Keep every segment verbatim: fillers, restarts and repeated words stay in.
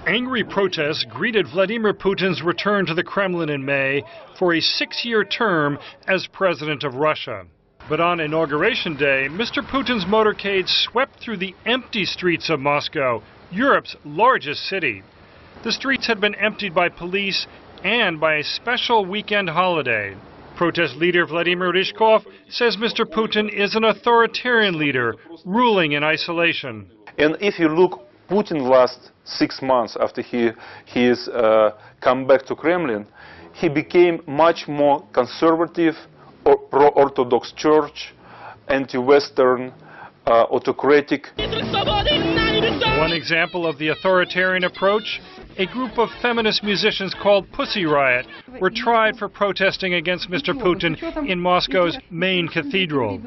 Angry protests greeted Vladimir Putin's return to the Kremlin in May for a six-year term as president of Russia. But on Inauguration Day, Mister Putin's motorcade swept through the empty streets of Moscow, Europe's largest city. The streets had been emptied by police and by a special weekend holiday. Protest leader Vladimir Ryzhkov says Mister Putin is an authoritarian leader, ruling in isolation. And if you look Putin last six months after he he's uh, come back to Kremlin, he became much more conservative, or pro-Orthodox Church, anti-Western, uh, autocratic. One example of the authoritarian approach, a group of feminist musicians called Pussy Riot were tried for protesting against Mister Putin in Moscow's main cathedral.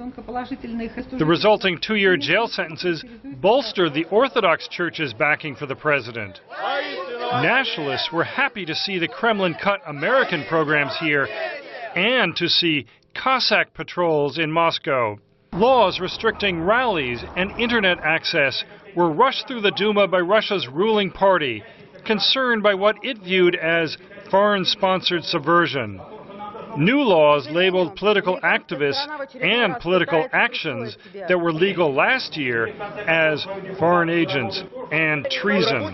The resulting two-year jail sentences bolstered the Orthodox Church's backing for the president. Nationalists were happy to see the Kremlin cut American programs here and to see Cossack patrols in Moscow. Laws restricting rallies and internet access were rushed through the Duma by Russia's ruling party, concerned by what it viewed as foreign-sponsored subversion. New laws labeled political activists and political actions that were legal last year as foreign agents and treason.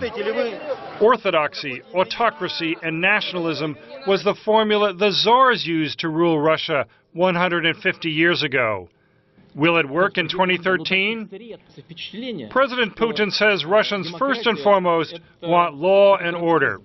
Orthodoxy, autocracy, and nationalism was the formula the czars used to rule Russia one hundred fifty years ago. Will it work in twenty thirteen? President Putin says Russians first and foremost want law and order.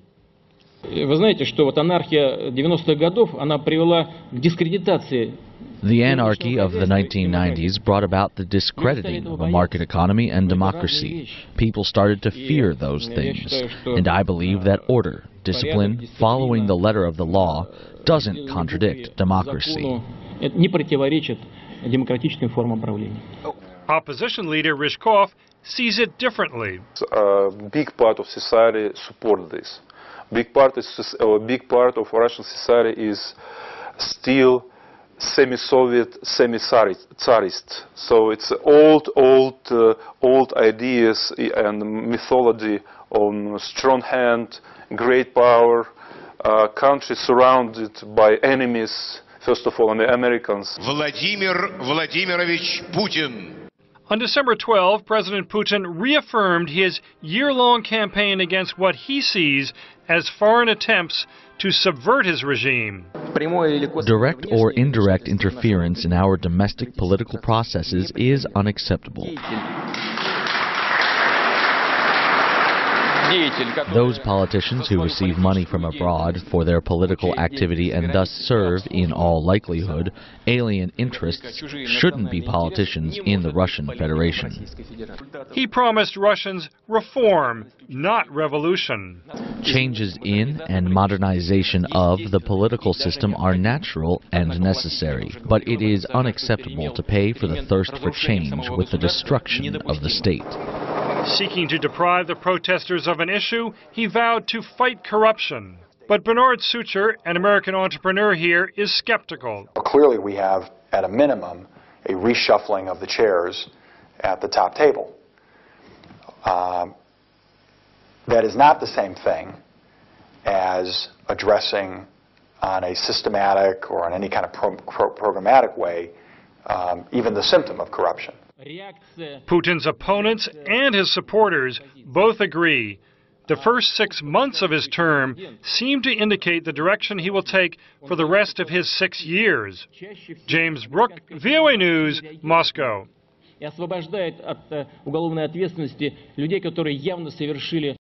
Вы знаете, что вот анархия девяностых годов, она привела к дискредитации. The anarchy of the nineteen nineties brought about the discrediting of a market economy and democracy. People started to fear those things. And I believe that order, discipline, following the letter of the law, doesn't contradict democracy. Не противоречит демократическим формам правления. Opposition leader Ryzhkov sees it differently. A big part of society support this. Big part, is, a big part of Russian society is still semi-Soviet, semi-Tsarist. So it's old, old, uh, old ideas and mythology on strong hand, great power, uh, country surrounded by enemies. First of all, Americans. Vladimir Vladimirovich Putin. On December twelfth, President Putin reaffirmed his year-long campaign against what he sees as foreign attempts to subvert his regime. Direct or indirect interference in our domestic political processes is unacceptable. Those politicians who receive money from abroad for their political activity and thus serve, in all likelihood, alien interests shouldn't be politicians in the Russian Federation. He promised Russians reform, not revolution. Changes in and modernization of the political system are natural and necessary, but it is unacceptable to pay for the thirst for change with the destruction of the state. Seeking to deprive the protesters of an issue, he vowed to fight corruption. But Bernard Sucher, an American entrepreneur here, is skeptical. Clearly we have, at a minimum, a reshuffling of the chairs at the top table. Um, that is not the same thing as addressing on a systematic or in any kind of pro pro programmatic way um, even the symptom of corruption. Putin's opponents and his supporters both agree. The first six months of his term seem to indicate the direction he will take for the rest of his six years. James Brooke, V O A News, Moscow. И освобождает от уголовной ответственности людей, которые явно совершили